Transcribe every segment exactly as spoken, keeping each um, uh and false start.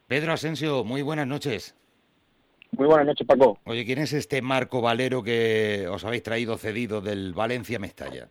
Pedro Asensio, muy buenas noches. Muy buenas noches, Paco. Oye, ¿quién es este Marco Valero que os habéis traído cedido del Valencia Mestalla?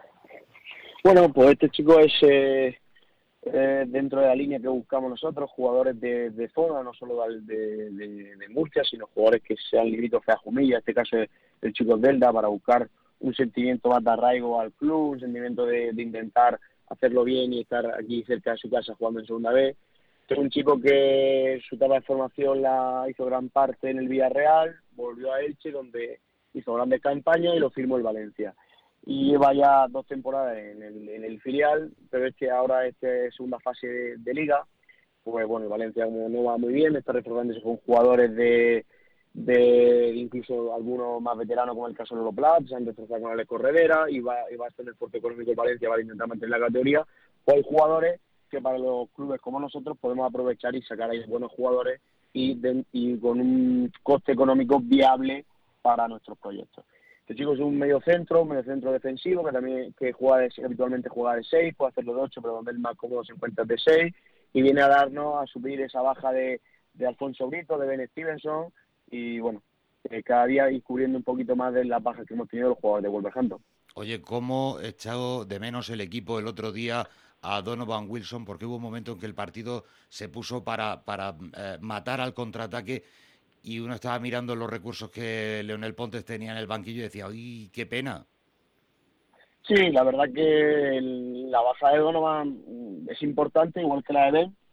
Bueno, pues este chico es eh, eh, dentro de la línea que buscamos nosotros, jugadores de, de zona, no solo de, de, de, de Murcia, sino jugadores que sean limítrofes a Jumilla, en este caso es el chico es Belda, para buscar un sentimiento más de arraigo al club, un sentimiento de, de intentar hacerlo bien y estar aquí cerca de su casa jugando en segunda vez. Es un chico que su etapa de formación la hizo gran parte en el Villarreal, volvió a Elche, donde hizo grandes campañas y lo firmó el Valencia. Y lleva ya dos temporadas en el, en el filial, pero es que ahora esta es segunda fase de, de Liga, pues bueno, el Valencia como no va muy bien, está reforzándose con jugadores de, de incluso algunos más veteranos, como el caso de Lolo Plat, se han reforzado con Alex Corredera, y va, y va a estar en el fuerte económico el Valencia, va a intentar mantener la categoría. Pues hay jugadores que para los clubes como nosotros podemos aprovechar y sacar ahí buenos jugadores y, de, y con un coste económico viable para nuestros proyectos. Este chico es un medio centro, un medio centro defensivo, que también que juega de, habitualmente juega de seis, puede hacerlo de ocho, pero donde él más cómodo se encuentra de seis, y viene a darnos, a subir esa baja de, de Alfonso Brito, de Ben Stevenson, y bueno, eh, cada día ir cubriendo un poquito más de las bajas que hemos tenido los jugadores de Wolverhampton. Oye, ¿cómo he echado de menos el equipo el otro día a Donovan Wilson? Porque hubo un momento en que el partido se puso para, para eh, matar al contraataque y uno estaba mirando los recursos que Leonel Pontes tenía en el banquillo y decía, ¡ay, qué pena! Sí, la verdad que el, la baja de Donovan es importante, igual que la de Ben,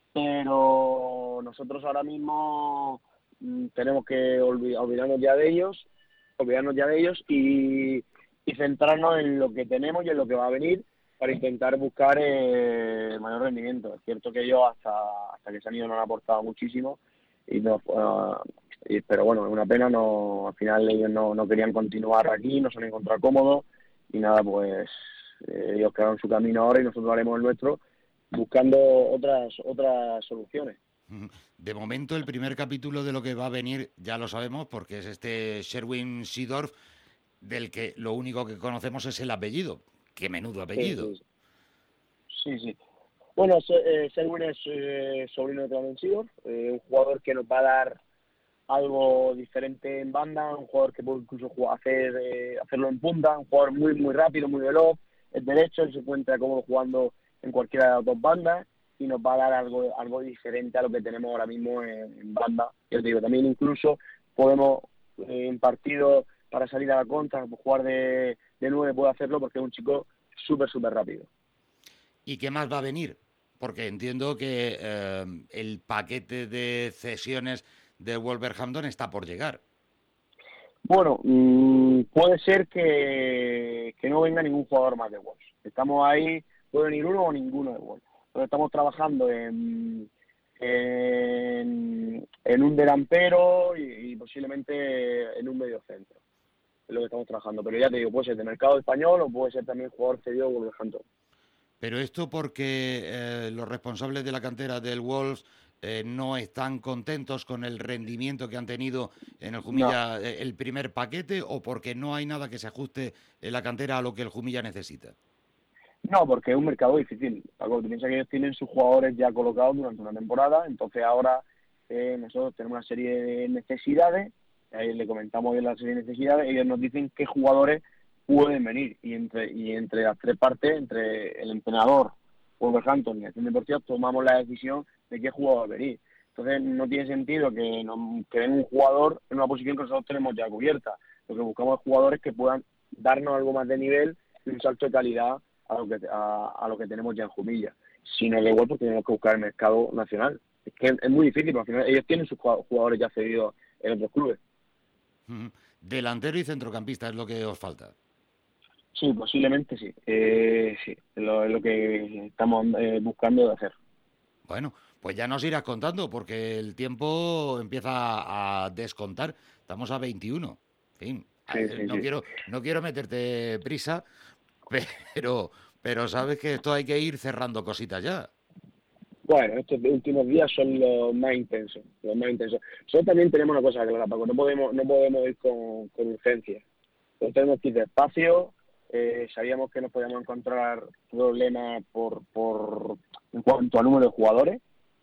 pero nosotros ahora mismo mm, tenemos que olvid- olvidarnos ya de ellos, olvidarnos ya de ellos y, y centrarnos en lo que tenemos y en lo que va a venir para intentar buscar eh, el mayor rendimiento. Es cierto que ellos hasta, hasta que se han ido no han aportado muchísimo, y no, uh, y, pero bueno, es una pena, no, al final ellos no, no querían continuar aquí, no se han encontrado cómodos y nada, pues eh, ellos quedaron su camino ahora y nosotros haremos el nuestro buscando otras otras soluciones. De momento, el primer capítulo de lo que va a venir ya lo sabemos, porque es este Sherwin Seedorf, del que lo único que conocemos es el apellido. ¡Qué menudo Sí, apellido! sí, sí, sí. Bueno, eh, Selwyn es eh, sobrino de Clarence Seedorf, eh, un jugador que nos va a dar algo diferente en banda, un jugador que puede incluso jugar, hacer eh, hacerlo en punta, un jugador muy muy rápido, muy veloz, es derecho, él se encuentra cómodo jugando en cualquiera de las dos bandas y nos va a dar algo algo diferente a lo que tenemos ahora mismo en, en banda. Yo te digo, también incluso podemos eh, en partidos para salir a la contra, jugar de, de nueve puede hacerlo porque es un chico súper, súper rápido. ¿Y qué más va a venir? Porque entiendo que eh, el paquete de cesiones de Wolverhampton está por llegar. Bueno, mmm, puede ser que, que no venga ningún jugador más de Wolves. Estamos ahí, puede venir uno o ninguno de Wolves. Pero estamos trabajando en, en, en un delantero y, y posiblemente en un medio centro. Es lo que estamos trabajando. Pero ya te digo, puede ser de mercado español o puede ser también jugador cedido de Wolverhampton. Pero esto porque eh, los responsables de la cantera del Wolves eh, no están contentos con el rendimiento que han tenido en el No, Jumilla eh, el primer paquete o porque no hay nada que se ajuste en la cantera a lo que el Jumilla necesita. no, porque es un mercado difícil. Paco, tú piensas que ellos tienen sus jugadores ya colocados durante una temporada, entonces ahora eh, nosotros tenemos una serie de necesidades, ahí le comentamos bien la serie de necesidades, ellos nos dicen qué jugadores pueden venir, y entre y entre las tres partes, entre el entrenador, Wolverhampton y la acción deportiva, tomamos la decisión de qué jugador venir. Entonces no tiene sentido que, nos, que venga un jugador en una posición que nosotros tenemos ya cubierta. Lo que buscamos es jugadores que puedan darnos algo más de nivel y un salto de calidad a lo que a, a lo que tenemos ya en Jumilla. Si no da igual, pues tenemos que buscar el mercado nacional. Es que es muy difícil, porque al final ellos tienen sus jugadores ya cedidos en otros clubes. Delantero y centrocampista es lo que os falta. Sí, posiblemente sí. Eh, sí, es lo, es lo que estamos eh, buscando de hacer. Bueno, pues ya nos irás contando porque el tiempo empieza a descontar. Estamos a veintiuno. En fin, Sí, eh, sí, no sí. quiero, no quiero meterte prisa, pero, pero sabes que esto hay que ir cerrando cositas ya. Bueno, estos últimos días son los más intensos, los más intensos. Nosotros también tenemos una cosa clara, Paco, no podemos, no podemos ir con, con urgencia. Nosotros tenemos que ir despacio. Eh, sabíamos que nos podíamos encontrar problemas por, por en cuanto al número de jugadores.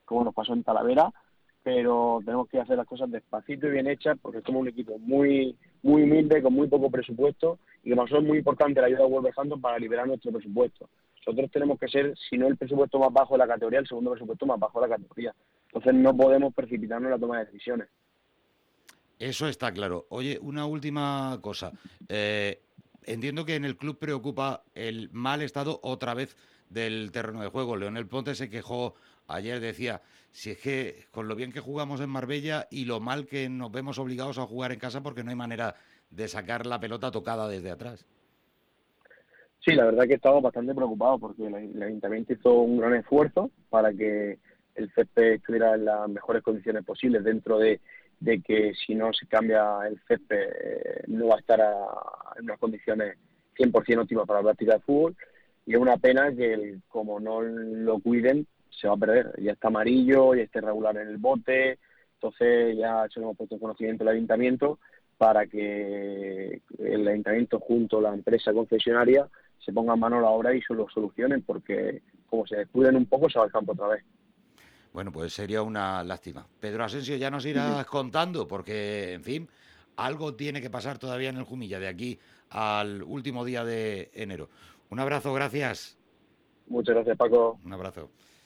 como nos pasó en Talavera, pero tenemos que hacer las cosas despacito y bien hechas, porque somos un equipo muy muy humilde, con muy poco presupuesto, y que para nosotros es muy importante la ayuda de Wolverhampton para liberar nuestro presupuesto. Nosotros tenemos que ser, si no el presupuesto más bajo de la categoría, el segundo presupuesto más bajo de la categoría. Entonces no podemos precipitarnos en la toma de decisiones. Eso está claro. Oye, una última cosa. Eh, entiendo que en el club preocupa el mal estado otra vez del terreno de juego. Leonel Ponte se quejó ayer, decía, si es que con lo bien que jugamos en Marbella y lo mal que nos vemos obligados a jugar en casa porque no hay manera de sacar la pelota tocada desde atrás. Sí, la verdad que estamos bastante preocupados porque el, el Ayuntamiento hizo un gran esfuerzo para que el césped estuviera en las mejores condiciones posibles, dentro de, de que si no se cambia el césped eh, no va a estar a, en unas condiciones cien por ciento óptimas para la práctica de fútbol, y es una pena que el, como no lo cuiden se va a perder. Ya está amarillo, ya está irregular en el bote, entonces ya se lo hemos puesto en conocimiento del Ayuntamiento para que el Ayuntamiento junto a la empresa concesionaria se pongan mano a la obra y se lo solucionen, porque como se descuiden un poco se va al campo otra vez. Bueno, pues sería una lástima. Pedro Asensio, ya nos irás contando, porque, en fin, algo tiene que pasar todavía en el Jumilla de aquí al último día de enero. Un abrazo, gracias. Muchas gracias, Paco. Un abrazo.